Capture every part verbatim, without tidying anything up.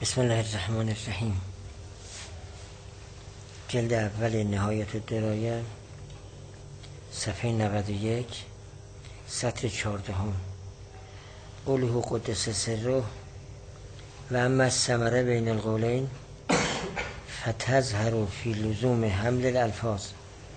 بسم الله الرحمن الرحیم. جلد اول نهایت الدرایه، صفحه نود و یک، سطر چهاردهم. قوله قدس سره و اما الثمره بین القولین فتظهر فی لزوم حمل الالفاظ.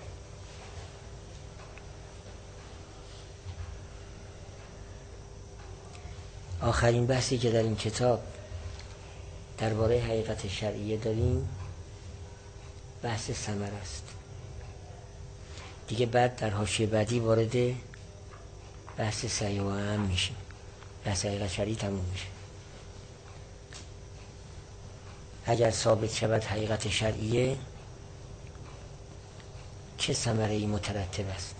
آخرین بحثی که در این کتاب درباره حقیقت شرعیه داریم بحث ثمره است. دیگه بعد در حاشیه بعدی وارد بحث سعی و اهم میشیم. بحث حقیقت شرعی تموم میشه. اگر ثابت شود حقیقت شرعیه، چه ثمره ای مترتب است؟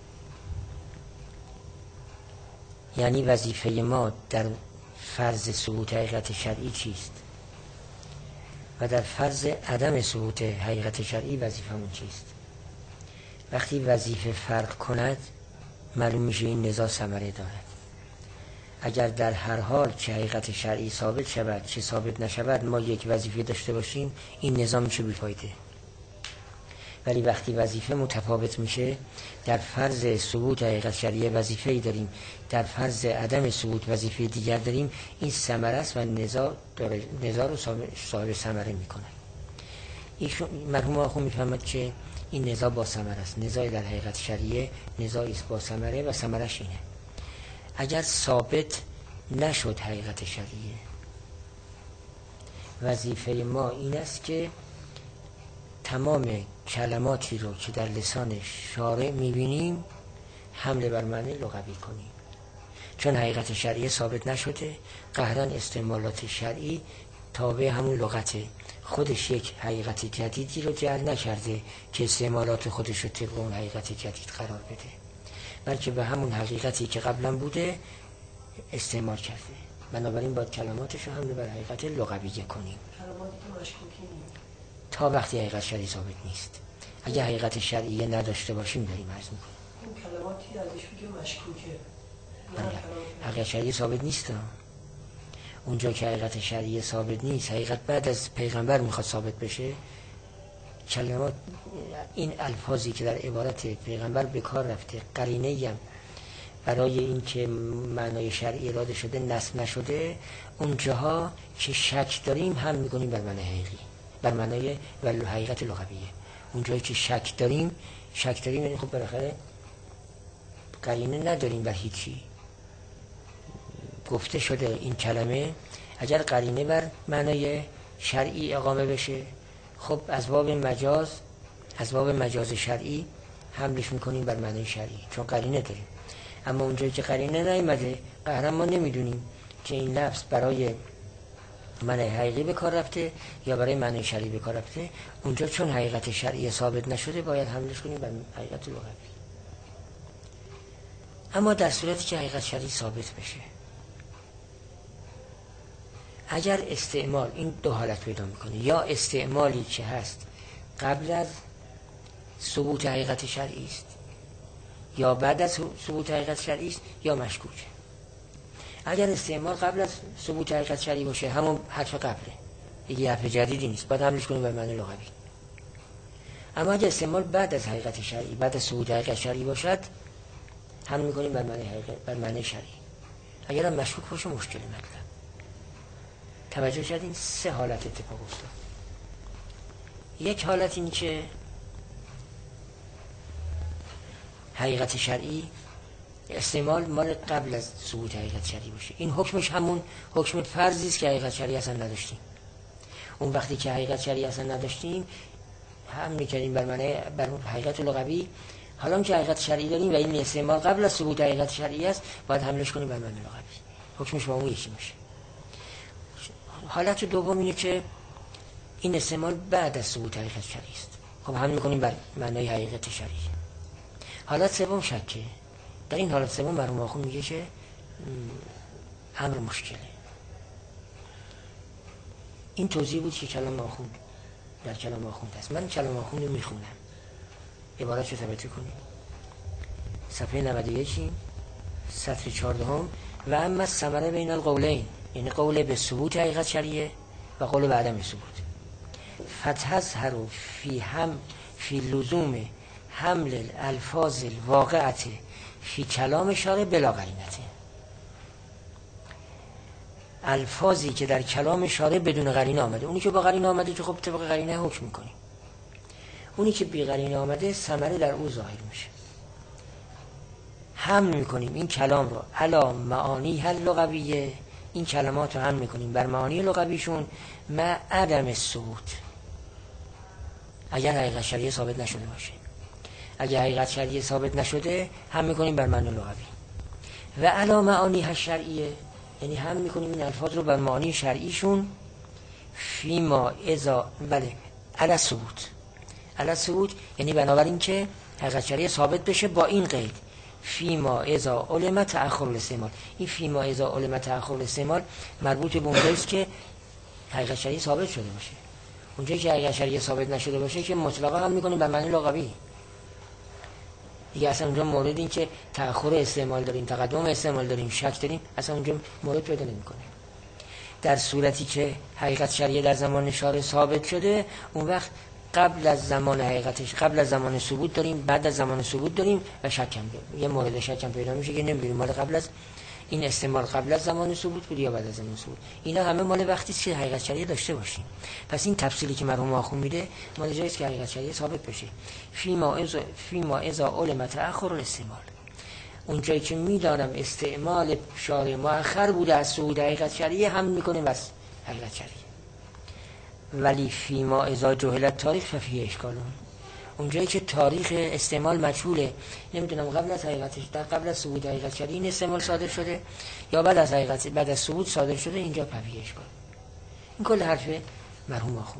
یعنی وظیفه ما در فرض ثبوت حقیقت شرعی چیست و در فرض عدم ثبوت حقیقت شرعی وظیفمون چیست؟ وقتی وظیفه فرق کند معلوم میشه این نزاع ثمره دارد. اگر در هر حال چه حقیقت شرعی ثابت شود چه ثابت نشود ما یک وظیفه داشته باشیم، این نزاع میشه بیفایده. ولی وقتی وظیفه متفاوت میشه، در فرض ثبوت حقیقت شرعی وظیفه‌ای داریم، در فرض عدم ثبوت وظیفه دیگر داریم، این ثمره است و نزاع داره، نزاع رو صاحب ثمره میکنه. ایشون مرحوم آخوند میفهمد که این نزاع با ثمره است. نزاع در حقیقت شرعی نزاعی است با ثمره و ثمرش اینه: اگر ثابت نشد حقیقت شرعی، وظیفه ما این است که تمام کلماتی رو که در لسان شارع میبینیم حمله بر معنی لغوی کنیم. چون حقیقت شرعی ثابت نشده، قهرن استعمالات شرعی تابع همون لغته، خودش یک حقیقت جدیدی رو جعل نکرده که استعمالات خودش رو طبق اون حقیقت جدید قرار بده، بلکه به همون حقیقتی که قبلا بوده استعمال کرده. بنابراین باید کلماتش رو حمله بر حقیقت لغویه کنیم تا وقتی حقیقت شرعی ثابت نیست. اگه حقیقت شرعی نداشته باشیم داریم عرض میکنیم این کلماتی ازش میگه مشکوکه. حقیقت شرعی ثابت نیست. اونجا که حقیقت شرعی ثابت نیست، حقیقت بعد از پیغمبر میخواد ثابت بشه، کلمات این الفاظی که در عبارت پیغمبر به کار رفته قرینه‌ای هم برای این که معنای شرعی اراده شده نصب نشده، اونجاها که شک داریم هم میکنیم بر معنی حقیقی، بر معنای ولو حقیقت لغویه. اونجایی که شک داریم شک داریم یعنی خب بالاخره قرینه نداریم بر هیچی. گفته شده این کلمه، اگر قرینه بر معنای شرعی اقامه بشه، خب از باب مجاز از باب مجاز شرعی حملش میکنیم بر معنای شرعی چون قرینه داریم. اما اونجایی که قرینه نیامده، قهرن ما نمیدونیم که این لفظ برای معنی حقیقی به کار رفته یا برای معنی شرعی به کار رفته، اونجا چون حقیقت شرعی ثابت نشده باید حملش کنیم بر حقیقت لغوی. اما در صورتی که حقیقت شرعی ثابت بشه، اگر استعمال این دو حالت پیدا میکنه، یا استعمالی که هست قبل از ثبوت حقیقت شرعی است یا بعد از ثبوت حقیقت شرعی است یا مشکوکه. اگر استعمال قبل از ثبوت حقیقت شرعی باشه، همون حرف قبله، دیگه حرف جدیدی نیست، باید حملش کنیم بر معنی لغوی. اما اگر استعمال بعد از حقیقت شرعی، بعد از ثبوت حقیقت شرعی باشد، حمل میکنیم بر معنی حقیقت، بر معنی شرعی. اگر هم مشکوک باشه مشکل مطلب. توجه کردین سه حالت اتفاق افتاد. یک حالت این که حقیقت شرعی استعمال مال قبل از ثبوت حقیقت شرعی باشه، این حکمش همون حکم فرضی است که حقیقت شرعی اصلا نداشتیم. اون وقتی که حقیقت شرعی اصلا نداشتیم هم میکردیم بر معنی بر حقیقت لغوی. حالا که حقیقت شرعی داریم و این استعمال قبل از ثبوت حقیقت شرعی است، باید حملش کنیم بر معنی لغوی، حکمش با اون یکی میشه. حالت دوم اینه که این استعمال بعد از ثبوت حقیقت شرعی است، خب حمل میکنیم بر معنای حقیقت شرعی. حالت سوم شکه. در این حالت سوم مرحوم آخوند میگه که امر مشکله. این توضیح بود که کلام آخوند در کلام آخوند هست. من کلام آخوند رو میخونم، عبارت رو توجه کنیم. صفحه نود و یک، سطر چهاردهم: و اما الثمره بین القولین، یعنی قول به ثبوت حقیقت شرعیه و قول به عدم ثبوت. فتظهر فی هم فی لزوم حمل الالفاظ الواقعه فی کلام شارع بلا قرینته. الفاظی که در کلام شارع بدون قرینه آمده، اونی که با قرینه آمده که خب طبق قرینه حکم میکنیم، اونی که بی قرینه آمده ثمره در او ظاهر میشه. هم میکنیم این کلام رو علا معانی هل لغویه، این کلمات رو هم میکنیم بر معانی لغویشون مع عدم ثبوت، اگر حقیقت شرعیه ثابت نشده باشه. اگر حقیقت شرعیه ثابت نشده هم میکنیم بر معنی لغوی. و علا معانی ها شرعیه، یعنی هم میکنیم این الفاظ رو بر معانی شرعیشون فیما اذا بله علی ثبوت. علی ثبوت یعنی بنابراین که حقیقت شرعیه ثابت بشه با این قید فیما اذا علم تأخر الاستعمال. این فیما اذا علم تأخر الاستعمال مربوط به اونجایی است که حقیقت شرعیه ثابت شده باشه. اونجایی که حقیقت شرعیه ثابت نشده باشه که مطلقا هم میکنیم بر معنی لغوی. دیگه اصلا اونجا مورد این که تأخر استعمال داریم، تقدم استعمال داریم، شک داریم، اصلا اونجا مورد پیدا نمیکنه. در صورتی که حقیقت شرعیه در زمان شارع ثابت شده، اون وقت قبل از زمان حقیقتش، قبل از زمان ثبوت داریم، بعد از زمان ثبوت داریم و شک هم داریم. یه مورد شک هم پیدا میشه که نمیدونیم مال قبل از این استعمال قبل از زمان ثبوت بود یا بعد از زمان ثبوت. اینا همه مال وقتی است که حقیقت شرعیه داشته باشیم. پس این تفصیلی که مرحوم آخوند میده مال جایی است که حقیقت شرعیه ثابت بشه. فیما اذا فیما اذا علم تأخر الاستعمال، اونجایی که میدانم استعمال شارع مؤخر بوده از صعود حقیقت شرعیه هم میکنه بس حقیقت شرعیه. ولی فیما اذا جهلت تاریخ ففیه اشکالون، اونجایی که تاریخ استعمال مجهوله، نمیدونم قبل از حقیقتش در قبل از ثبوت حقیقت شرعی این استعمال صادر شده یا بعد از حقیقت بعد از ثبوت صادر شده، اینجا ففیه اشکال. این کل حرف مرحوم آخوند.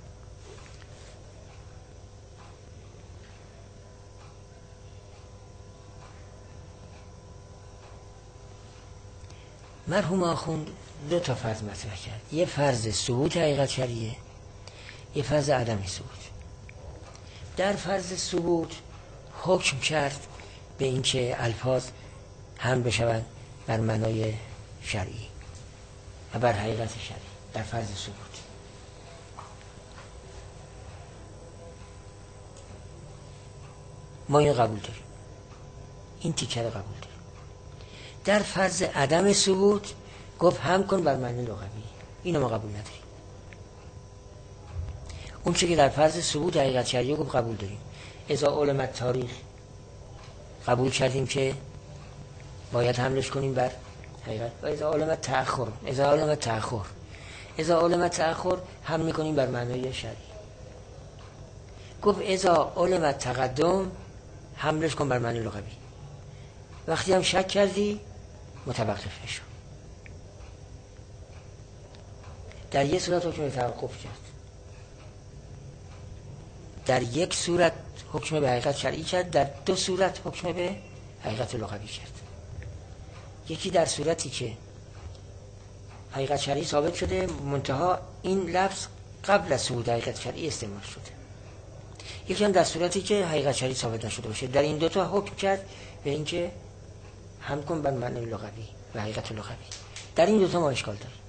مرحوم آخوند دو تا فرض مطرح کرد، یه فرض ثبوت حقیقت شرعیه، یه فرض عدم ثبوت. در فرض ثبوت حکم کرد به اینکه الفاظ هم بشوند بر معنای شرعی و بر حقیقت شرعی در فرض ثبوت. ما این قبول داریم، این تیکه رو قبول داریم. در فرض عدم ثبوت گفت هم کن بر معنی لغوی، اینو ما قبول نداریم. اون چیزی که در فرض ثبوت حقیقت شرعیه گفت قبول داریم. اذا علم تاریخ قبول کردیم که باید حملش کنیم بر حقیقت. و اذا علم تأخر، اذا علم تأخر اذا علم تأخر هم میکنیم بر معنای شرعی. گفت اذا علم تقدم حملش کن بر معنی لغوی. وقتی هم شک کردی متوقف نشو. در یک صورت حکم توقف کرد، در یک صورت حکم به حقیقت شرعی کرد، در دو صورت حکم به حقیقت لغوی کرد. یکی در صورتی که حقیقت شرعی ثابت شده منتها این لفظ قبل از ثبوت حقیقت شرعی استعمال شده. یکی هم در صورتی که حقیقت شرعی ثابت نشده باشه. در این دو تا حکم کرد به اینکه هم کن بر معنی لغوی و حقیقت لغوی. در این دو تا ما اشکال داریم.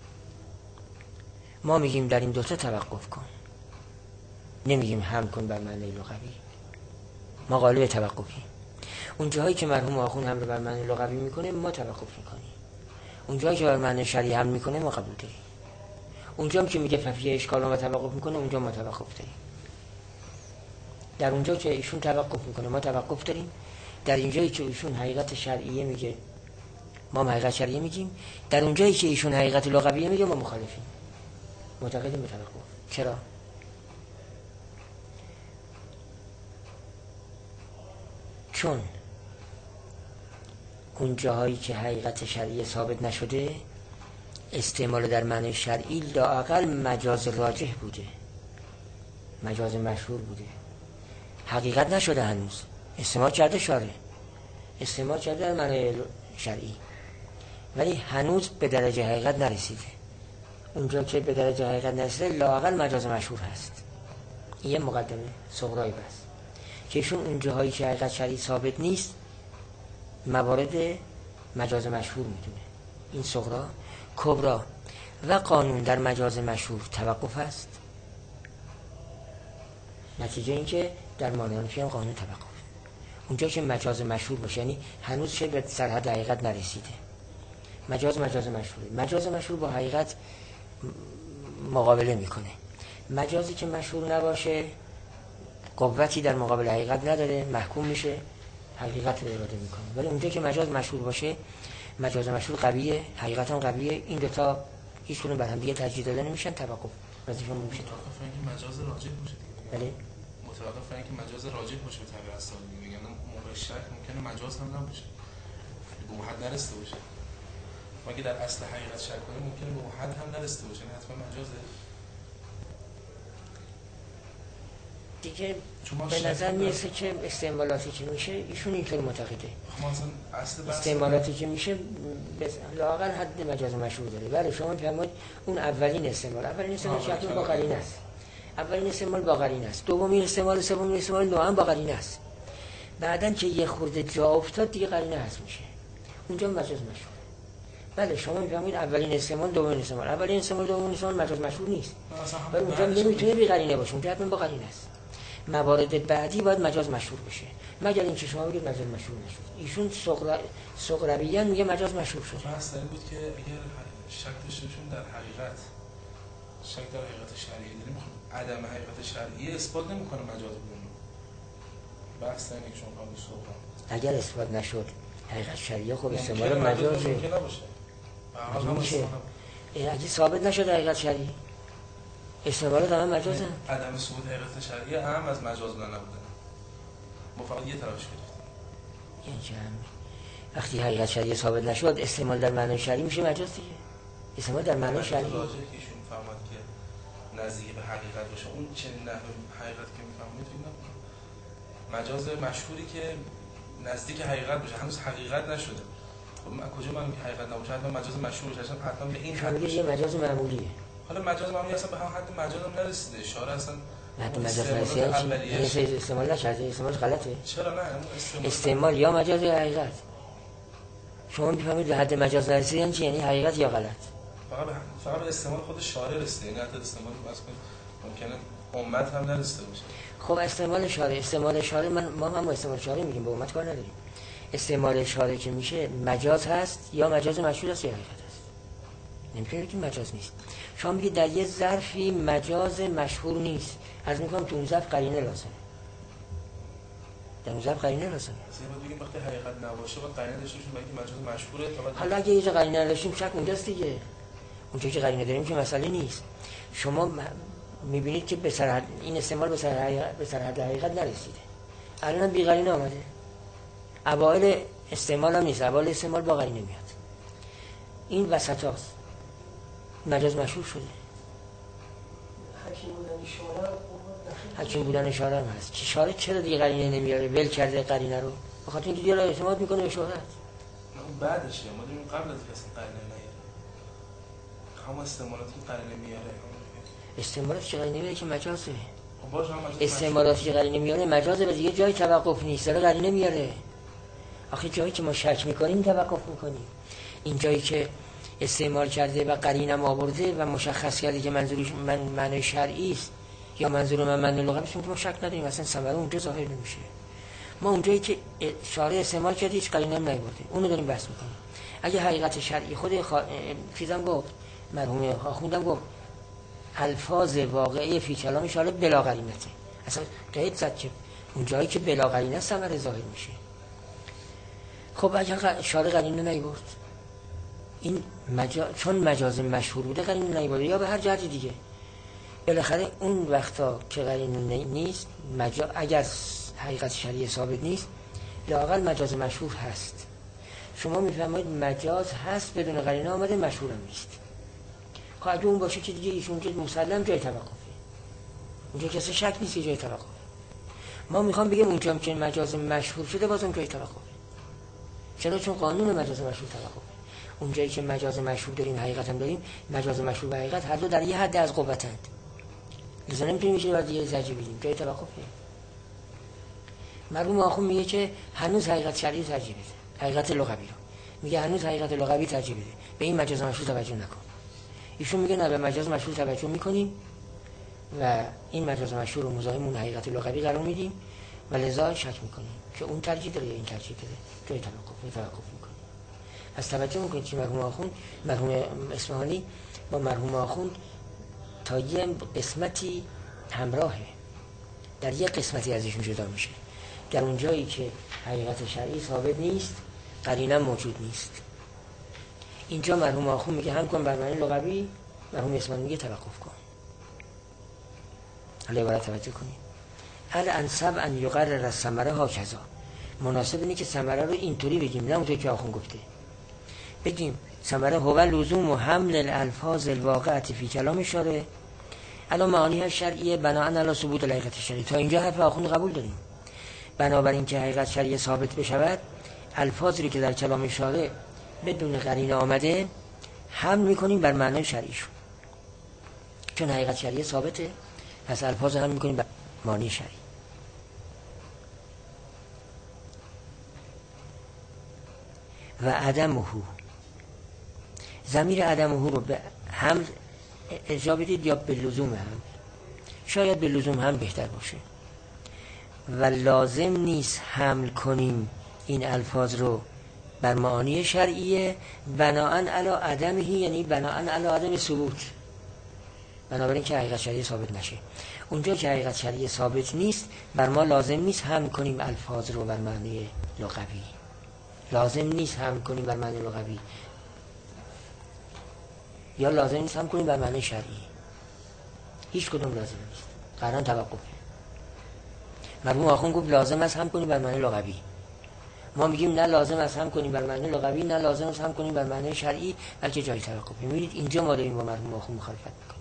ما میگیم در این دو تا توقف کن، نمیگیم هم کن بر معنی لغوی. ما قالب توقفی. اون جاهایی که مرحوم آخوند هم رو بر معنی لغوی میکنه ما توقف میکنیم. اون جایی که بر معنی شرعی هم میکنه ما قبول داریم. اونجا هم که میگه ففیه اشکال و توقف میکنه اونجا ما توقف داریم. در اونجا که ایشون توقف میکنه ما توقف داریم. در اینجایی که ایشون حقیقت شرعیه میگه ما حقیقت شرعیه میگیم. در اونجایی که ایشون حقیقت لغویه میگه ما مخالفیم، معتقدیم به توقف. چرا؟ چون اون جاهایی که حقیقت شرعی ثابت نشده استعمال در معنی شرعی لااقل مجاز راجح بوده، مجاز مشهور بوده، حقیقت نشده هنوز. استعمال کرده شارع، استعمال کرده در معنی شرعی، ولی هنوز به درجه حقیقت نرسیده. اونجا که به درجه حقیقت نرسیده لااقل مجاز مشهور هست. این یه مقدمه صغرایی بس که ایشون اون جاهایی که حقیقت شرعی ثابت نیست موارد مجاز مشهور میدونه. این صغرا. کبرا و قانون در مجاز مشهور توقف است. نتیجه این که در مانعانفی هم قانون توقف. اونجا که مجاز مشهور باشه یعنی هنوز چه به سرحد حقیقت نرسیده، مجاز مجاز مشهوره. مجاز مشهور با حقیقت مقابله میکنه. مجازی که مشهور نباشه قوتی در مقابل حقیقت نداره، محکوم میشه، حقیقت رو اراده میکنه. ولی اونجا که مجاز مشهور باشه، مجاز مشهور قویه، حقیقت هم قویه، این دو تا هیچ کدوم بر هم دیگه ترجیح داده نمیشن، توقف وظیفه میشه. متوقف اینکه مجاز راجح باشه دیگه. بله متوقف اینکه مجاز راجح باشه به تعبیر اصطلاحی میگن موقع شک ممکنه مجاز هم نباشه، به اون حد نرسیده باشه. مگه در اصل حقیقت شک کنه ممکنه به اون حد هم نرسیده باشه، حتما مجازه دیگه. به نظر میرسه که استعمالاتی که میشه ایشون اینطور معتقده. استعمالاتی که میشه لااقل حد مجاز مشهور داره. بله شما فرمایید اون اولین استعمال، اولین استعمال شکل با قرینه است. اولین استعمال با قرینه است. دومین استعمال، سومین استعمال نوعا با قرینه است. بعدن که یه خورده جا افتاد دیگه قرینه هست میشه. اونجا مجاز مشهور. بله شما میفهمید اولین استعمال، دومین استعمال، اولین استعمال، دومین استعمال مجاز مشهور نیست. ولی اونجا نمیتونه بی قرینه باشه، اونجا حتما با قرینه است. موارد بعدی باید مجاز مشهور بشه، مگر اینکه شما بگید مجاز مشهور نشد. ایشون سغربیان میگه مجاز مشهور شد. بحث این بود که اگر شک داشتشون در حقیقت، شک در حقیقت شرعی داریم، عدم حقیقت شرعی اثبات نمیکنه مجاز بودن. بحث اینه که شما قبل صحبت اگر اثبات نشد حقیقت شرعی خب استعمال مجازه ممکن نباشه. میشه اگه ثابت نشد حقیقت شرعی استعمالات هم مجازه. عدم ثبوت حقیقت شرعی هم از مجاز بودن نبودن. ما فقط یه طرفش گرفتیم. این چه هم وقتی حقیقت شرعی ثابت نشد استعمال در معنای شرعی میشه مجاز دیگه. استعمال در معنای شرعی راجعه که ایشون فهمد که نزدیک به حقیقت باشه، اون چه نحوه حقیقت که میفهمید فکر نکنم. مجاز مشهوری که نزدیک حقیقت باشه، هنوز حقیقت نشده. خب من کجا من حقیقت نباشه حتما مجاز مشهور باشه، حتما به این حد باشه. مجاز معمولیه. حالا مجاز معمولی اصلا به هم حد مجاز هم نرسیده. اشاره اصلا حد مجاز نرسیده. یعنی استعمال نشده، استعمال غلطه. چرا نه؟ استعمال, استعمال یا مجاز یا حقیقت. شما میفهمید به حد مجاز نرسیده یعنی چی؟ یعنی حقیقت یا غلط. فقط فقط به استعمال خود شارع رسیده، یعنی حتی استعمال واسه ممکنه امت هم نرسیده باشه. خب استعمال شارع، استعمال شارع من ما هم استعمال شارع میگیم، به امت کار نداریم. استعمال شارع که میشه مجاز هست یا مجاز مشهور است یا حقیقت است. نمیشه که مجاز نیست. شما میگید در یه ظرفی مجاز مشهور نیست، از میگم تو اون ظرف قرینه لازمه. در اون ظرف قرینه لازمه. مثلا بگیم وقتی حقیقت نباشه و قرینه داشته باشیم که مجاز مشهوره تا حالا اگه یه قرینه نداشتیم شک اونجاست دیگه. اونجا که قرینه داریم که مسئله نیست. شما میبینید که به سرحد این استعمال به سرحد به سرحد حقیقت نرسیده. الان بی قرینه آمده. اوایل استعمال هم نیست، اوایل استعمال با قرینه میاد. این وسطاست. مجاز مشهور شده. حکیم بودن شارع حکیم بودن شارع هم هست. که شارع چرا دیگه قرینه نمیاره؟ ول کرده قرینه رو. بخاطر اینکه دیگه اعتماد میکنه به شهرت. اون بعدشه، ما داریم قبل از کسی قرینه نیاره. هم استعمالاتی قرینه میاره. استعمالات که قرینه میاره که مجازه. خب باشه هم مجاز. استعمالاتی که قرینه میاره مجازه و دیگه جای توقف نیست. داره قرینه میاره. آخه جایی که ما شک میکنیم توقف میکنیم. این جایی که استعمال کرده و قرینم آورده و مشخص کرده که منظورش من معنی شرعی است یا منظور من معنی لغوی است، که ما شک نداریم اصلا ثمره اونجا ظاهر نمیشه. ما اونجایی که شارع استعمال کرده هیچ قرینه هم نیورده، اونو داریم بحث میکنیم. اگه حقیقت شرعی خود خا... چیزام گفت، مرحوم آخوندم گفت الفاظ واقعی فی کلام شارع بلا قرینته، اصلا قید زد که اونجایی که بلا قرینه ثمره ظاهر میشه. خب اگه شارع قرینه نیورد، این مجا... چون مجاز مشهور بوده قرینه نیورده یا به هر جهت دیگه، بالاخره اون وقتا که قرینه نیست مجا... اگر حقیقت شرعی ثابت نیست لااقل مجاز مشهور هست. شما میفهمید مجاز هست بدون قرینه آمده، مشهور هم نیست. خب اگه اون باشه که دیگه ایشون که مسلم جای توقفه، اونجا کسی شک نیست جای توقف. ما میخوام بگم اونجا که مجاز مشهور شده بازم جای توقف. چرا؟ چون قانون مجاز مشهور توقف. اونجایی که مجاز مشهور داریم حقیقت هم داریم، مجاز مشهور و حقیقت هر دو در یه حد از قوتند. لذا نمیتونیم میشه بعد یه زجر بدیم، جای توقفه. مرحوم آخوند میگه که هنوز حقیقت شرعی ترجیح بده، حقیقت لغوی رو میگه هنوز حقیقت لغوی ترجیح بده، به این مجاز مشهور توجه نکن. ایشون میگه نه، به مجاز مشهور توجه میکنیم و این مجاز مشهور رو مزاحم اون حقیقت لغوی قرار میدیم و لذا شک میکنیم که اون ترجیح داره یا این ترجیح داره، جای توقف توقف میکنیم. پس توجه میکنید که مرحوم آخوند، مرحوم اصفهانی با مرحوم آخوند تا یه قسمتی همراهه، در یک قسمتی ازشون جدا میشه. در اون جایی که حقیقت شرعی ثابت نیست، قرینه موجود نیست. اینجا مرحوم آخوند میگه هم کن بر معنی لغوی، مرحوم اصفهانی میگه توقف کن. حالا عبارت توجه کنید. الانسب ان یقرر الثمره هاکذا، مناسب اینه که ثمره رو اینطوری بگیم، نه اونطوری که آخوند گفته. بگیم ثمره هو لزوم و حمل الالفاظ الواقعه فی کلام شارع علی معانی شرعیه بناء علی ثبوت الحقیقت شرعی. تا اینجا حرف آخوند قبول داریم. بنابراین که حقیقت شرعی ثابت بشود، الفاظی که در کلام شارع بدون قرینه آمده حمل میکنیم بر معنای شرعیشون، چون حقیقت شرعی ثابته، پس الفاظ هم میکنیم بر معنی شرعی. و عدمه، ضمیر عدمه رو به حمل اجازه بدید یا به لزوم هم، شاید به لزوم هم بهتر باشه. و لازم نیست حمل کنیم این الفاظ رو بر معانی شرعیه بناءن علی عدمه، یعنی بناءن علی عدم ثبوت، بنابراین که حقیقت شرعی ثابت نشه. اونجا که حقیقت شرعی ثابت نیست، بر ما لازم نیست حمل کنیم الفاظ رو بر معنی لغوی، لازم نیست حمل کنیم بر معنی لغوی، یا لازم نیست حمل کنیم بر معنی شرعی. هیچ کدوم لازم نیست، قرآن توقف. مرحوم آخوند گفت لازم است هم کنیم بر معنی لغوی، ما میگیم نه لازم است هم کنیم بر معنی لغوی، نه لازم است هم کنیم بر معنی شرعی، بلکه جای توقف. میبینید اینجا ما داریم با مرحوم آخوند مخالفت میکنیم.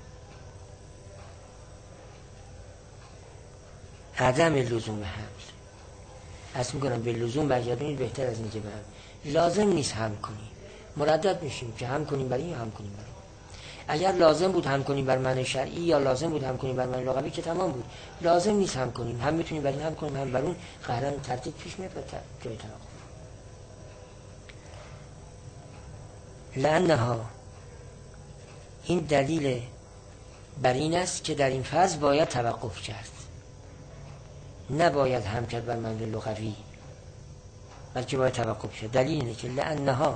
عدم لزوم حمل، اصلا میکنم به لزوم برگردونید بهتر از اینکه به هم. لازم نیست هم کنیم، مردد میشیم که هم کنیم برای این هم کنیم برای. اگر لازم بود هم کنیم بر معنی شرعی یا لازم بود هم کنیم بر معنی لغوی که تمام بود. لازم نیست هم کنیم، هم میتونیم برای هم کنیم هم بر اون، قهرن ترتیب پیش میاد و جای توقف. لانها، این دلیل بر این است که در این فاز باید توقف کرد، نباید هم کرد بر معنی لغوی، بلکه باید توقف کرد. دلیل اینه که لانها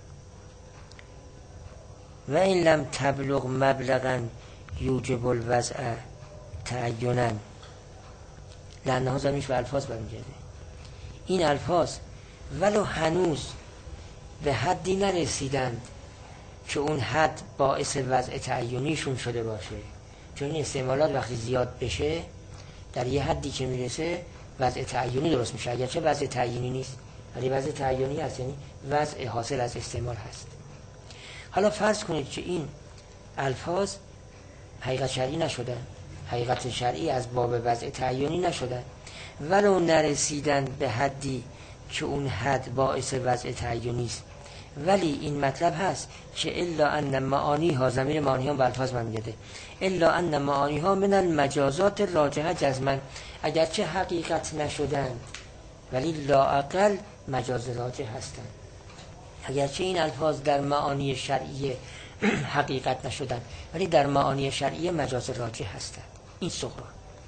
و این لم تبلغ مبلغا یوجب الوضع تعینا، لانها زمینش به الفاظ برمیگرده. این الفاظ ولو هنوز به حدی نرسیدند که اون حد باعث وضع تعینیشون شده باشه، چون این استعمالات وقتی زیاد بشه در یه حدی که میرسه وضع تعینی درست میشه، اگرچه وضع تعینی نیست ولی وضع تعینی هست، یعنی وضع حاصل از استعمال هست. حالا فرض کنید که این الفاظ حقیقت شرعی نشدن، حقیقت شرعی از باب وضع تعینی نشدن، ولو نرسیدن به حدی که اون حد باعث وضع تعینی است، ولی این مطلب هست که الا ان معانی ها، ضمیر معانی ها به الفاظ برمیگرده، الا ان معانی ها من المجازات راجحه جزما، اگرچه حقیقت نشدند ولی لااقل مجاز راجح هستند. اگرچه این الفاظ در معانی شرعی حقیقت نشدند ولی در معانی شرعی مجاز راجح هستند. این صغرا.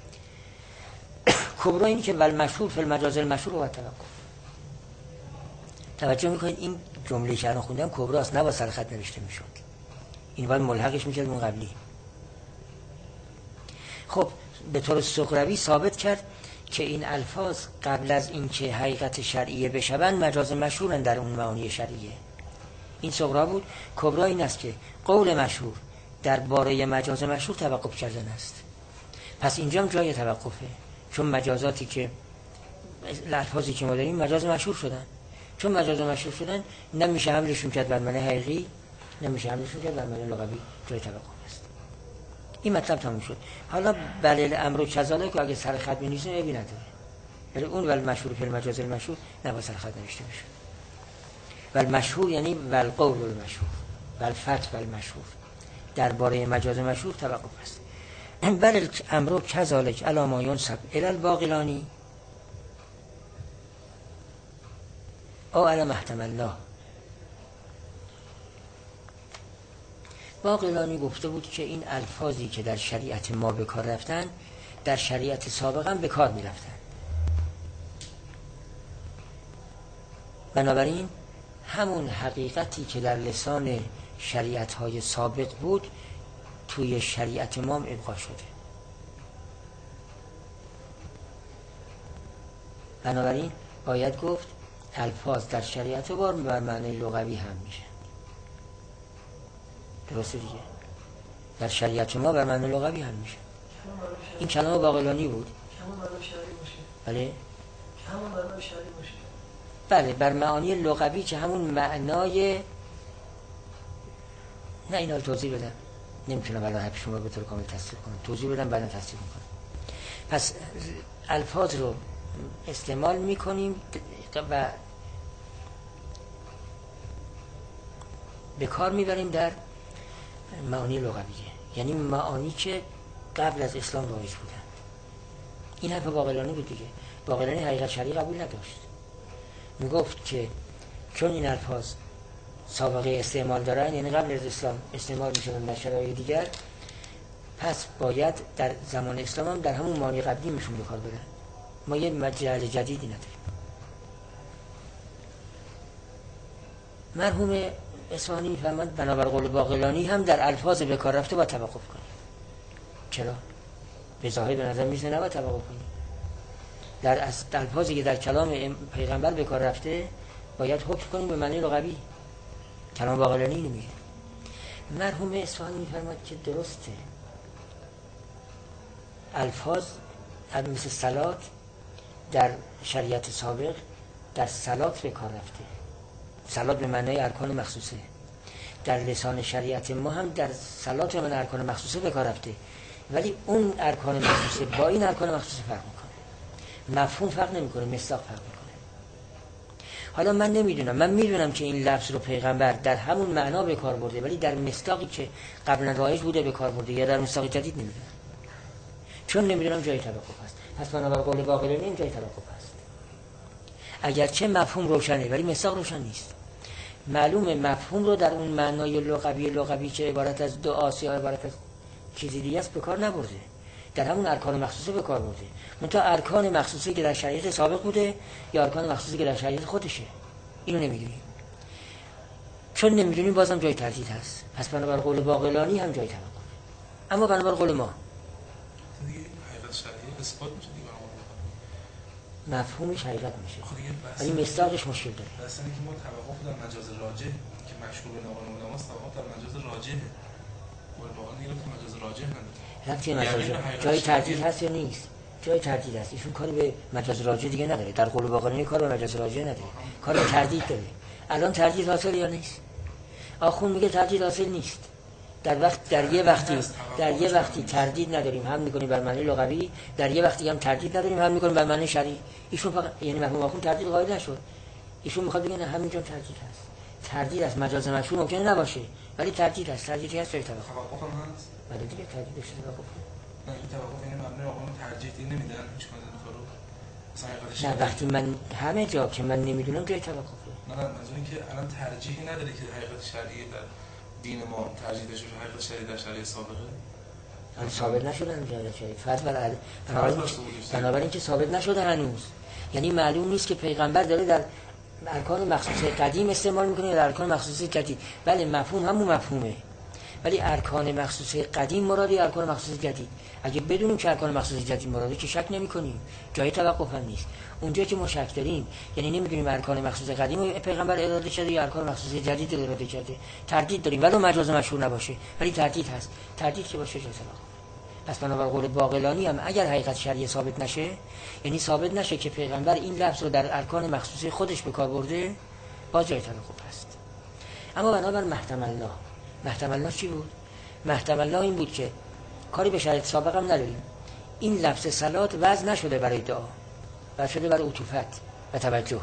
کبرا این که والمشهور فی المجاز المشهور و توقف. توجه میکنید این جمله که الان خوندم کبراست، نه با سر خط نوشته میشد، این باید ملحقش میشد اون قبلی. خب به طور صغروی ثابت کرد که این الفاظ قبل از اینکه حقیقت شرعیه بشوند مجاز مشهورن در اون معانی شرعیه. این صغرا بود. کبرا این است که قول مشهور در باره مجاز مشهور توقف کردن است. پس اینجا هم جای توقفه، چون مجازاتی که الفاظی که ما داریم مجاز مشهور شدن، چون مجاز مشهور شدن نمیشه حملشون کرد بر معنی حقیقی، نمیشه حملشون کرد بر معنی لغوی، جای توقف است. این مطلب تموم شد. حالا بل الامر کذالک که اگه سر خط می‌نویسیم عیبی نداره، ولی اون ول مشهور فی المجاز المشهور نه با سر خط نوشته میشه. ول مشهور یعنی ول قول المشهور، ول فتح ول مشهور، درباره مجاز مشهور توقف است. بل الامر کذالک علی ما ینسب الی الباقلانی او علی محتمل الله. باقلانی گفته بود که این الفاظی که در شریعت ما به کار رفتن در شریعت سابقا به کار می رفتن. بنابراین همون حقیقتی که در لسان شریعت های سابق بود توی شریعت ما ابقا شده. بنابراین باید گفت الفاظ در شریعت بار بر معنی لغوی هم میشه. درسته دیگه؟ در شریعت ما بر معنی لغوی هم میشه. این کلام باقلانی بود. همون معنی شرعی باشه. بله. همون معنی شرعی باشه. بله بر معانی لغوی که همون معنای نه اینا توضیح بدم. نمیتونم الان حرف شما به طور کامل تصدیق کنم. توضیح بدم بعدا تصدیق میکنم. پس الفاظ رو استعمال میکنیم و به کار میبریم در معانی لغویه، یعنی معانی که قبل از اسلام رایج بودن. این حرف باقلانی بود دیگه. باقلانی حقیقت شرعی قبول نداشت. میگفت که چون این الفاظ سابقه استعمال دارن، یعنی قبل از اسلام استعمال میشدن در شرایط دیگر، پس باید در زمان اسلام هم در همون معانی قدیمشون به کار برن. ما یه مجال جدیدی نداریم. مرحوم اصفهانی می‌فرماد بنابر قول باقلانی هم در الفاظ به کار رفته باید توقف کنیم. چرا؟ به ظاهر به نظر میاد نباید توقف کنیم. در الفاظی که در کلام پیغمبر به کار رفته باید حکم کنیم به معنی لغوی. کلام باقلانی اینو میگه. مرحوم اصفهانی می‌فرماد که درسته الفاظ مثل صلات در شریعت سابق در صلات به کار رفته. صلات به معنای ارکان مخصوصه. در لسان شریعت ما هم در صلات به معنای ارکان مخصوصه به کار رفته، ولی اون ارکان مخصوصه با این ارکان مخصوصه فرق میکنه. مفهوم فرق نمیکنه، مصداق فرق میکنه. حالا من نمیدونم، من میدونم که این لفظ رو پیغمبر در همون معنا به کار برده، ولی در مصداقی که قبلا رایج بوده به کار برده یا در مصداق جدید نمیدونم. چون نمیدونم جای توقف هست. پس بنابر قول باقلانی این جای توقف هست. اگرچه مفهوم روشنه ولی مصداق روشن نیست. معلومه مفهوم رو در اون معنای لغوی لغوی که عبارت از دعاست یا عبارت از چیزی دیگه است به کار نبرده. در همون ارکان مخصوصه به کار برده. منتها ارکان مخصوصی که در شریعت سابق بوده یا ارکان مخصوصی که در شریعت خودشه، اینو نمیدونیم. چون نمیدونیم بازم جای تردید هست. پس بنابر قول باقلانی هم جای توقف. اما بنابر قول ما دیگه حقیقت شرعی اثبات میشه دیگه. مفهومش حقیقت میشه ولی مصداقش مشکل داره. اصلا که ما توقف در مجاز راجح که مشهور به نام علماست، توقف در مجاز راجحه. قول باقلانی رو که مجاز راجح نداره. ربطی مجاز جای تردید هست یا نیست؟ جای تردید هست. ایشون کاری به مجاز راجح دیگه نداره. در قول باقلانی کار به مجاز راجح نداره. کار به تردید داره. الان تردید حاصل یا نیست؟ آخون میگه تردید حاصل نیست. در وقت در یه وقتی در یه وقتی تردید نداریم هم میکنیم بر معنی لغوی، در یه وقتی هم تردید نداریم هم میکنیم بر معنی شرعی. ایشون فقط یعنی مفهوم آخون تردید قائل نشد. ایشون میخواد بگه نه همینجا تردید هست. تردید است، مجاز مشهور ممکنه نباشه ولی تردید است. تردیدی هست جای توقف. توقف هم هست. ولی دیگه تردید داشته توقف. نه این توقف یعنی مبنای آقایون ترجیحی نمیدن هیچ کاری نه وقتی من همه جا که من نمیدونم جای توقفه. نه نه منظور این که الان ترجیحی نداره که حقیقت شرعی در دین ما ترجیح داشته باشه حقیقت شرعی در شرایط سابقه. الان ثابت نشده حقیقت شرعی. فرض بر بنابراین که ثابت نشده هنوز. یعنی معلوم نیست که پیغمبر داره در ارکان مخصوص قدیم استعمال میکنه یا در ارکان مخصوص جدید. بله مفهوم همون مفهومه. ولی ارکان مخصوص قدیم مراده ارکان مخصوص جدید. اگه بدونیم که ارکان مخصوص جدید مراده که شک نمی‌کنیم. جای توقف هم نیست. اونجا که ما شک داریم یعنی نمی‌دونیم ارکان مخصوص قدیم پیغمبر اراده شده یا ارکان مخصوص جدید اراده کرده. تردید داریم ولو مجاز مشهور نباشه ولی تردید هست. تردید که باشه جای توقف. پس بنابر قول باقلانی هم اگر حقیقت شرعی ثابت نشه، یعنی ثابت نشه که پیغمبر این لفظ رو در ارکان مخصوص خودش به کار برده، باز جای توقف هست. اما بنابر محتمل الله، محتمل الله چی بود؟ محتمل الله این بود که کاری به شرایط سابق هم نداریم. این لفظ صلات وضع نشده برای دعا، وضع شده برای عطوفت و توجه.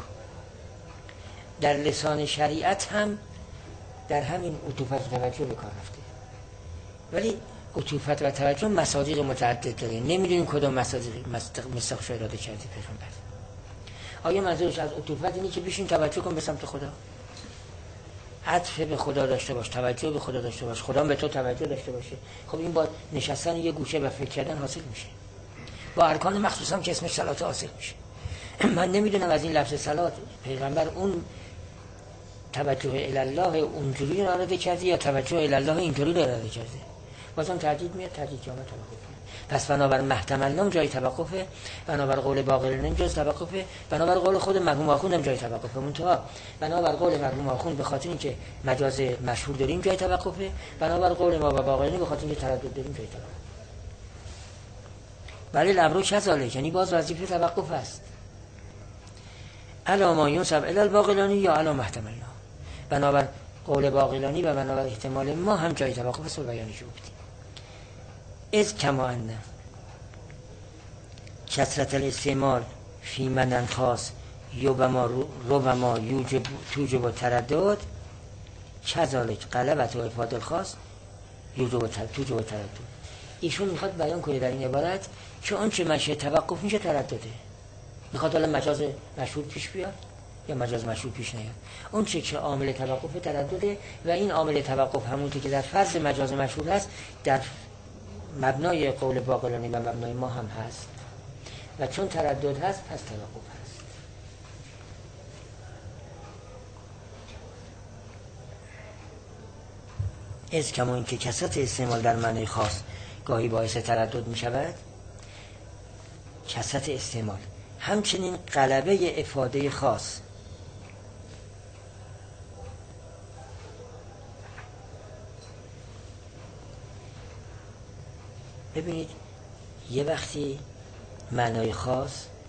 در لسان شریعت هم در همین عطوفت و توجه به کار رفته. ولی عطوفت و توجه مصادیق متعدد داره. نمیدونیم کدام مصادیق مستقش اراده کرده پیغمبر. آیا منظورش از عطوفت اینه که بیشین توجه کن به سمت خدا؟ عطف به خدا داشته باش، توجه به خدا داشته باش، خدا به تو توجه داشته باشه. خب این با نشستن یه گوشه و فکر کردن حاصل میشه. با ارکان مخصوصا که اسمش صلات حاصل میشه. من نمیدونم از این لفظ صلات پیغمبر اون توجه الی الله اونجوری رو اراده کرده یا توجه الی الله اینجوری رو اراده کرده. بازم تردید میاد، تردید جامعه توقف میاد. پس بنابر محتملنام جای توقفه، بنابر قول باقرانیم جای توقفه، بنابر قول خود مرحوم آخوندم جای توقفه. منتها بنابر قول مرحوم آخوند به خاطر اینکه مجاز مشهور داریم جای توقفه، بنابر قول ما و باقرانی به خاطر اینکه تردد داریم جای توقفه. ولی الامر کذالک، یعنی باز وظیفه توقف است. علی ما ینسب الی الباقلانی یا علی محتملنا، بنابر قول باقلانی و بنابر احتمال ما هم جای توقف است و بیانش رو بدیم. از کما ان کثرت الاستعمال فی منن خاص یوبما ربما یوجب توجب تردد کذالک غلبت و افاد الخاص یوجب توجب تردد. ایشون میخواد بیان کنه در این عبارت که آنچه مشه توقف میشه تردده. میخواد حالا مجاز مشهور پیش بیاد یا مجاز مشهور پیش نیاد. اون چه که عامل توقف تردده و این عامل توقف همونطور که در فرض مجاز مشهور هست در مبنای قول باقلانی و مبنای ما هم هست و چون تردد هست پس توقف هست. از کما این که کثرت استعمال در معنی خاص گاهی باعث تردد می شود، کثرت استعمال همچنین غلبه افاده خاص ببینید یه وقتی معنای خاص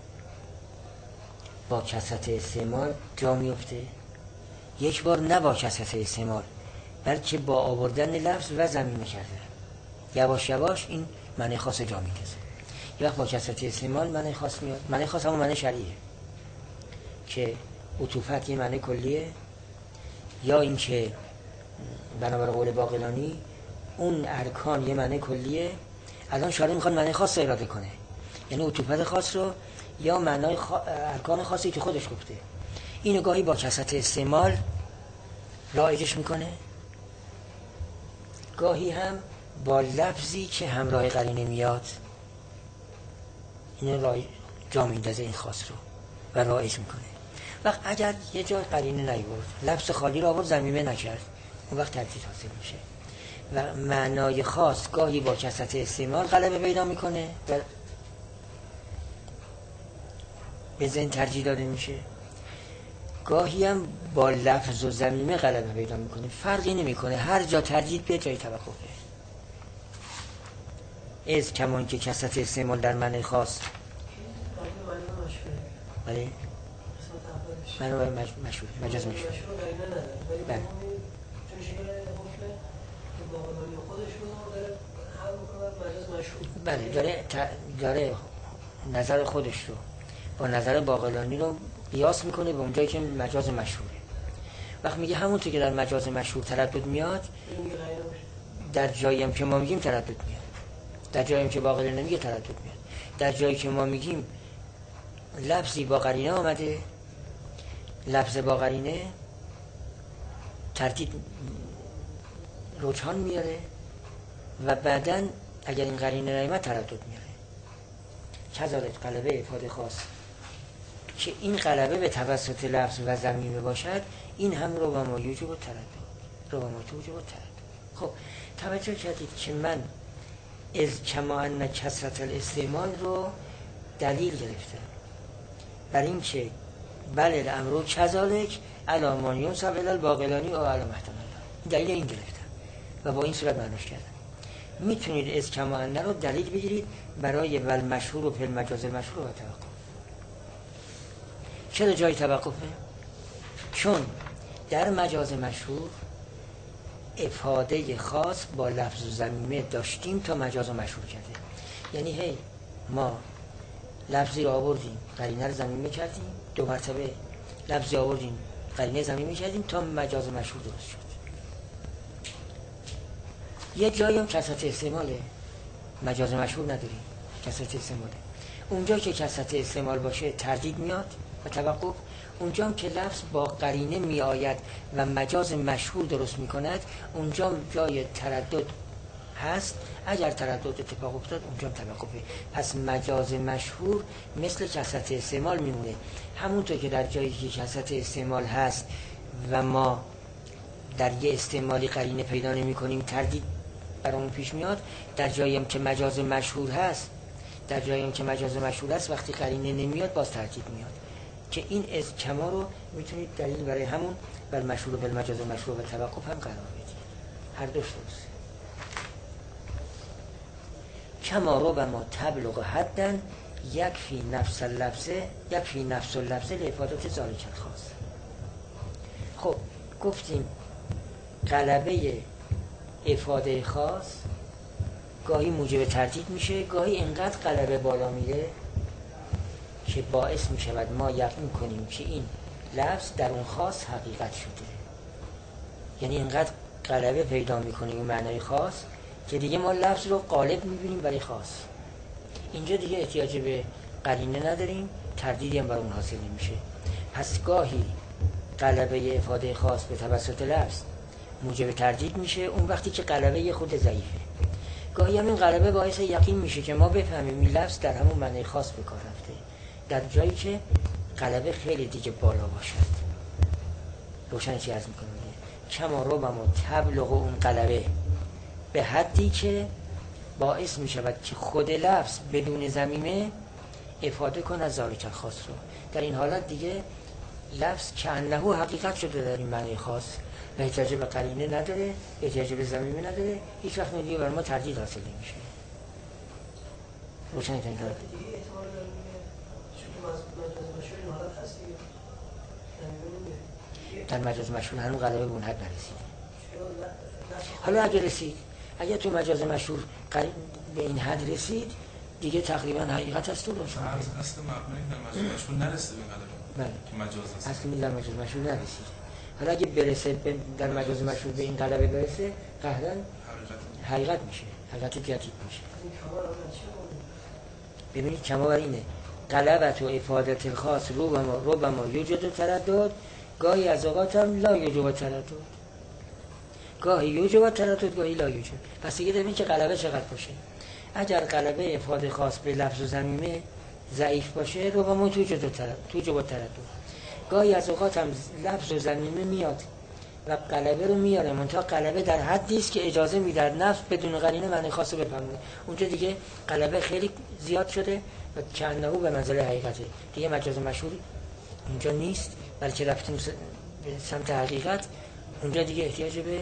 با کثرت استعمال جا میفته، یک بار نه با کثرت استعمال بلکه با آوردن لفظ و ضمیر کرده، یواش یواش این معنی خاص جا میکشه. یه وقت با کثرت استعمال معنی خاص میاد، معنی خاص همون معنی شرعیه که عطوفت یه معنی کلیه، یا اینکه بنابر قول باقلانی اون ارکان یه معنی کلیه. الان شارع میخواد معنی خاص رو اراده کنه، یعنی عطوفت خاص رو یا معنای خا... ارکان خاصی که خودش گفته، اینو گاهی با کثرت استعمال رایجش میکنه، گاهی هم با لفظی که همراه قرینه میاد اینو رای... جا میندازه این خاص رو و رایج میکنه. وقت اگر یه جای قرینه نیورد، لفظ خالی رو آورد ضمیمه نکرد، اون وقت تردید حاصل میشه و معنای خاص گاهی با کثرت استعمال غلبه پیدا میکنه و به ذهن ترجیح داده میشه، گاهی هم با لفظ و ضمیمه غلبه پیدا میکنه. فرقی نمیکنه، هر جا ترجیح به جای توقفه. از کمان که کثرت استعمال در معنی خاص بله معنی مشهور مجاز مشهور بله بله داره داره نظر خودش رو با نظر باقلانی رو قیاس میکنه به اونجایی که مجاز مشهوره. وقت میگه همونطور که در مجاز مشهور تردد میاد، در جایی هم که ما میگیم تردد میاد، در جایی هم که باقلانی میگه تردد میاد. در جایی که ما میگیم لفظی با قرینه آمده، لفظ با قرینه تردید رجحان میاره و بعداً اگر این قرینه نیامد تردد میاره. کذالک غلبه افاده خاص که این غلبه به توسط لفظ و ضمیر باشد، این هم رو با ما یوجب و تردد رو با ما توجب و تردد. خب توجه کردید که من از کما ان کثرت الاستعمال رو دلیل گرفتم بر این که بله الامر کذالک علی ما ینسب الی الباقلانی و علی محتمل، دلیل این گرفتم و با این صورت معنیش کردم. میتونید از کما ان رو دلیل بگیرید برای ول مشهور و فی مجاز مشهور و توقف. چرا جای توقفه؟ چون در مجاز مشهور افاده خاص با لفظ و ضمیمه داشتیم تا مجاز مشهور کرده. یعنی هی ما لفظی رو آوردیم قرینه رو ضمیمه کردیم، دو مرتبه لفظی آوردیم قرینه ضمیمه کردیم تا مجاز مشهور درست شد. یه جایی هم کثرت استعماله، مجاز مشهور نداریم، کثرت استعماله. اونجا که کثرت استعمال باشه تردید میاد، و توقف اونجا که لفظ با قرینه می آید و مجاز مشهور درست می کند، اونجا جای تردد هست. اگر تردد اتفاق افتاد اونجا توقفه. پس مجاز مشهور مثل کثرت استعمال میمونه. همونطور که در جایی که کثرت استعمال هست و ما در یه استعمالی قرینه پیدا نمی کنیم تردید برامون پیش میاد، در جایی که مجاز مشهور هست در جایی که مجاز مشهور هست وقتی قرینه نمیاد باز تردید میاد. که این از کما رو میتونید دلیل برای همون بر مشهور و بالمجاز مشهور و توقف هم قرار بدید. هر دوش درسته. کما رو و ما تبلغ حدن یکفی نفس اللفظه یکفی نفس اللفظه لافادت ذالک الخاص. خب گفتیم غلبه افاده خاص گاهی موجب تردید میشه، گاهی اینقدر غلبه بالا میره که باعث میشود ما یقین کنیم که این لفظ در اون خاص حقیقت شده. یعنی اینقدر غلبه پیدا میکنیم اون معنای خاص که دیگه ما لفظ رو غالب میبینیم برای خاص. اینجا دیگه احتیاج به قرینه نداریم، تردیدی هم بر اون حاصل نمیشه. پس گاهی غلبه افاده خاص به توسط لفظ موجب تردید میشه اون وقتی که غلبه خود ضعیفه. گاهی هم این غلبه باعث یقین میشه که ما بفهمیم این لفظ در همون معنی خاص به کار رفته، در جایی که غلبه خیلی دیگه بالا باشد. روشن چی عرض میکنم؟ کما رو و ما تبلغ اون غلبه به حدی که باعث میشود که خود لفظ بدون ضمیمه افاده کنه از ذالک الخاص رو. در این حالت دیگه لفظ کأنه حقیقت شده در این معنی خاص و احتیاج به قرینه نداره، احتیاج به ضمیمه نداره، هیچ وقت دیگه بر ما تردید حاصل نمیشه. روشن کنید. در مجاز مشهور هنوز غلبه به اون حد نرسید. حالا اگه رسید، اگه تو مجاز مشهور به این حد رسید دیگه تقریبا حقیقت هست. تو روشن کنید. اصل مبنی در مجاز مشهور نرسید این غلبه. بله. که مجاز است. اصل در مجاز مشهور نرسید. حالا اگه برسه در مجاز مشهور به این غلبه برسه قهرا حقیقت میشه، حقیقت جدید میشه. ببینید کما بر اینه غلبت و افادت الخاص رو ما رو با ما یوجد تردد، گاهی از اوقات هم لا یوجد تردد، گاهی یوجد تردد گاهی لا یوجد. پس دیگه ببین که غلبه چقدر باشه. اگر غلبه افاده خاص به لفظ و ضمیمه ضعیف باشه رو با ما توجد تردد توجد تردد، گاهی از اوقات هم لفظ و ضمیمه میاد و غلبه رو میاره، منتها غلبه در حدی است که اجازه میده نفس بدون قرینه معنی خاص رو بفهمونه. اونجا دیگه غلبه خیلی زیاد شده و کأنه به منزله حقیقته. دیگه مجاز مشهور اونجا نیست بلکه رفتیم سمت حقیقت. اونجا دیگه احتیاج به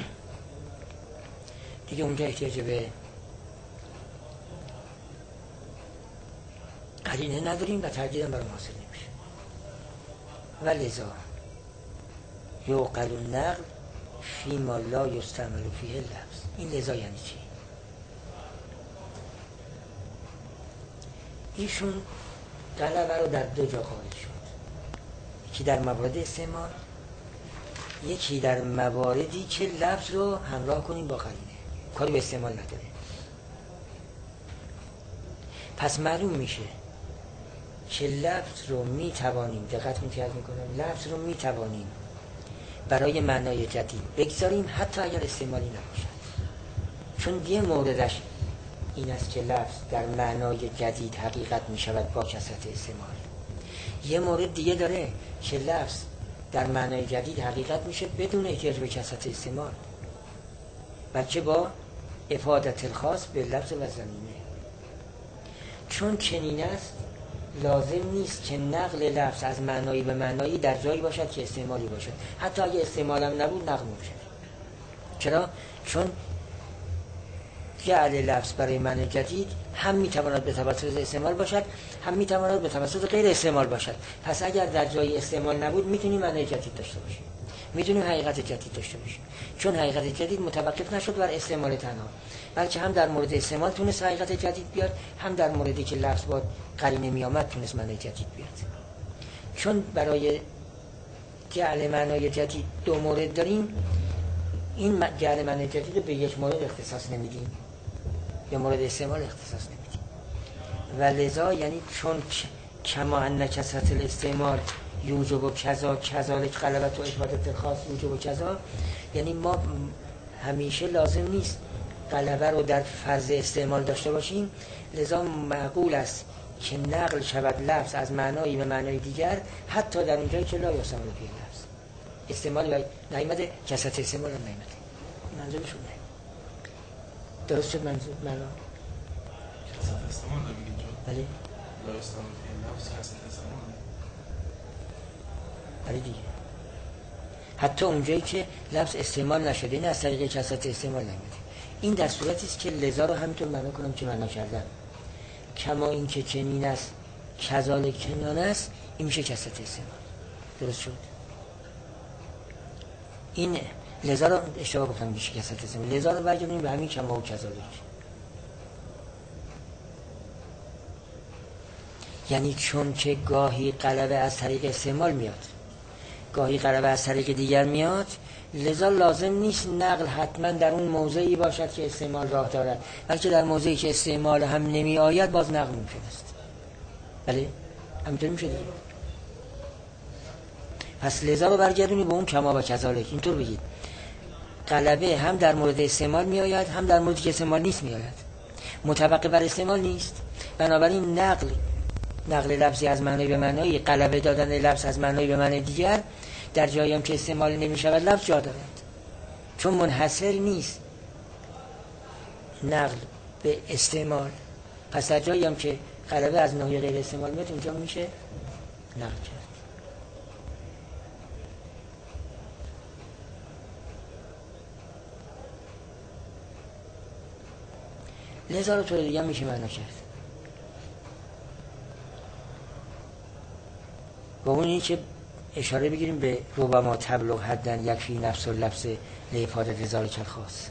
دیگه اونجا احتیاج به قرینه نداریم و تردید هم برام حاصل نمیشه. ولذا یعقل النقل فیما لا یستعمل فیه اللفظ. این لذا یعنی چی؟ ایشون غلبه رو در دو جا قائل شد، یکی در موارد استعمال، یکی در مواردی که لفظ رو همراه کنیم با قرینه، کاری به استعمال نداره. پس معلوم میشه که لفظ رو میتوانیم، دقت میتونید میکنم، لفظ رو میتوانیم برای معنای جدید بگذاریم حتی اگر استعمالی نباشد. چون یه موردش این است که لفظ در معنای جدید حقیقت میشود با کثرت استعمال. یه مورد دیگه داره که لفظ در معنای جدید حقیقت میشه بدون احتیاج به کثرت استعمال، بلکه با افادت الخاص به لفظ و ضمیمه. چون چنین است لازم نیست که نقل لفظ از معنایی به معنایی در جایی باشد که استعمالی باشد، حتی اگه استعمال هم نبود نقل میشه. چرا؟ چون جعل لفظ برای معنی جدید هم میتواند به توسط استعمال باشد، هم میتواند به توسط غیر استعمال باشد. پس اگر در جای استعمال نبود میتونیم معنی جدید داشته باشیم، میتونیم حقیقت جدید داشته باشیم. چون حقیقت جدید متوقف نشد بر استعمال تنها، بلکه هم در مورد استعمال تونست حقیقت جدید بیاد، هم در موردی که لفظ با قرینه میامد تونست معنی جدید بیاد. چون برای جعل معنای جدید دو مورد داریم، این جعل معنی جدید به یک مورد اختصاص نمیدیم، به مورد استعمال اختصاص نمیدیم. و لذا یعنی چون کما ان کثرت الاستعمال یوجب و کذا کذالک غلبت و افادت خاص یوجب و کذا، یعنی ما همیشه لازم نیست غلبه رو در فرض استعمال داشته باشیم، لذا معقول است که نقل شود لفظ از معنایی به معنای دیگر حتی در اونجایی که لا یستعمل فیه لفظ. استعمال نیامده، کثرت استعمال هم نیامده. منظورشون نه. درست شد منظور معنا؟ کثرت استعمال نمیگید جو؟ بله. لا یستعمل فیه لفظ کثرت استعمال. بله دیگه. حتی اونجایی که لفظ استعمال نشده، این از طریق کثرت استعمال نیامده. این در صورتی است که لذا رو همینطور معنا کنم که معنا کردم. کما این که چنین است کذالک چنان است، این میشه کثرت استعمال. درست شد؟ این لذا رو اشتباه گفتم میشه کثرت استعمال. لذا رو برگردونیم به همین کما و کذالک. یعنی چون که گاهی غلبه از طریق استعمال میاد، گاهی غلبه از طریق دیگر میاد، لذا لازم نیست نقل حتما در اون موضعی باشد که استعمال راه دارد، بلکه در موضعی که استعمال هم نمی آید باز نقل ممکن است. بله؟ همینطور میشه دیگه. پس لذا رو برگردونی به اون کما و کذالک. اینطور بگید غلبه هم در مورد استعمال می آید هم در موردی که استعمال نیست می آید، مطابق بر استعمال نیست. بنابراین نقل نقل لفظی از معنی به معنی، غلبه دادن لفظ از معنی به معنی دیگر در جایی هم که استعمال نمی شود لفظ جا دارد، چون منحصر نیست نقل به استعمال. پس در جایی هم که غلبه از ناحیه غیر استعمال میاد اونجا میشه نقل کرد. لذا رو طور دیگه هم میشه معنا کرد. با اون این که اشاره بگیریم به ربما تبلغ حدن یکفی نفس و لفظ لافاده ذالک الخاص،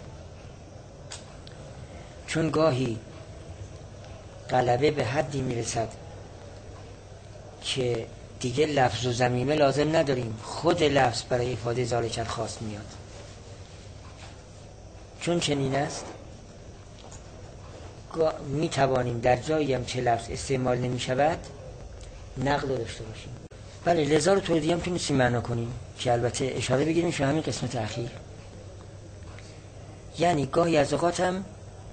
چون گاهی غلبه به حدی میرسد که دیگه لفظ و ضمیمه لازم نداریم، خود لفظ برای افاده ذالک الخاص میاد. چون چنین است می توانیم در جایی هم که لفظ استعمال نمی شود نقل داشته باشیم. بله، لذا رو طور دیگه هم تونستیم معنا کنیم که البته اشاره بگیریم شما همین قسمت اخیر. یعنی گاهی از اوقات هم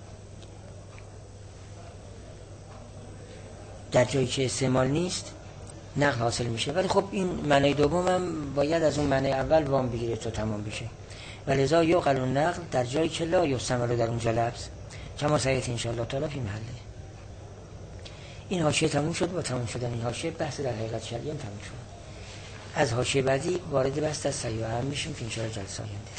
در جایی که استعمال نیست نقل حاصل میشه، ولی خب این معنی دوم هم باید از اون معنی اول وام بگیره تا تمام بشه. و لذا یقل النقل در جایی که لا یستعمل در اونجا لفظ، کما سیأتی ان شاء الله تعالی فی محله. این حاشیه تموم شد. با تموم شدن این حاشیه بحث در حقیقت شرعی هم تموم شد. از حاشیه بعدی وارد بحث از صحیح و اهم میشیم که ان شاء الله جلسه آینده